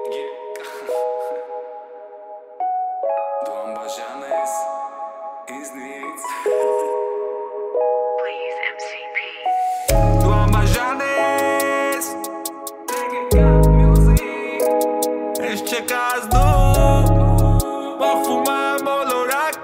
Դու անբաժան ես ինձնից Please MCP. Դու անբաժան ես Ես չկաս դու Բախվում եմ բոլորակ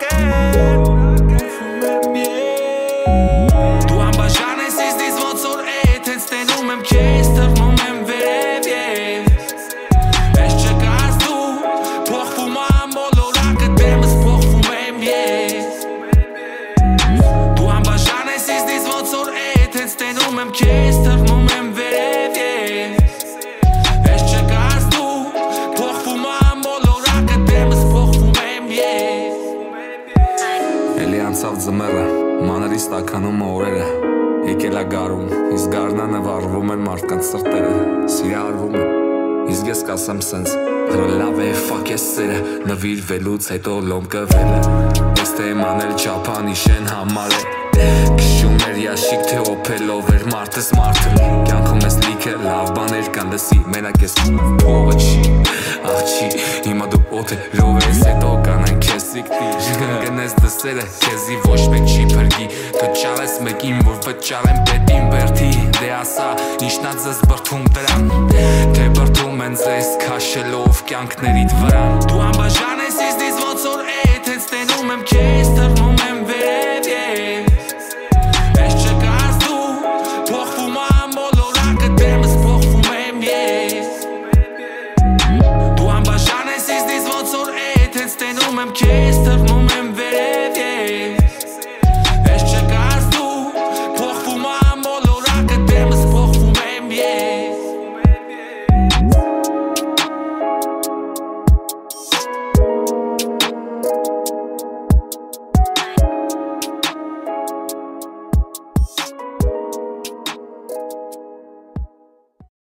Դու անբաժան ես ինձնից ոնց որ էդ Հենց տենում եմ քեզ թռնում եմ վերև Ես չկաս դու Բախվում եմ բոլորակը դեմս բախվում եմ ես Դու անբաժան ես ինձնից ոնց որ էդ Հենց տենում եմ քեզ թռնում եմ վերև Ես չկաս դու Բախվում եմ բոլորակը դեմս բախվում եմ ես Էլի անցավ ձմեռը Մանրից տաքանում օրերը Եկել է գարուն Իսկ գարնանը վառվում են մարդկանց սրտերը Սիրահարվում են Իսկ ես կասեմ սենց Լավ է ֆակ ես սերը Նվիրվելուց հետո լոմկվել է Ես թե իմ անել չափանիշեն համար է Քշում էր յաշիկ թե օփելով էր մարդս մարդը Կյանքում ես լիքը լավ բաներ կան լսի Մենակ ես փողը չի Աղ չի Հիմա դու օթերով ես հետո կանան քեզ սիկտիր Կգնես դսերը քեզի ոչ մեկ չի փրկի Կճարես մեկին որ վճարեմ պետին բերթի Դե ասա ինչն ա ձեզ բրթում դրան Թե բրթում են ձեզ քաշելով կյանքներիդ վրան Դու անբաժան ես ինձնից ոնց որ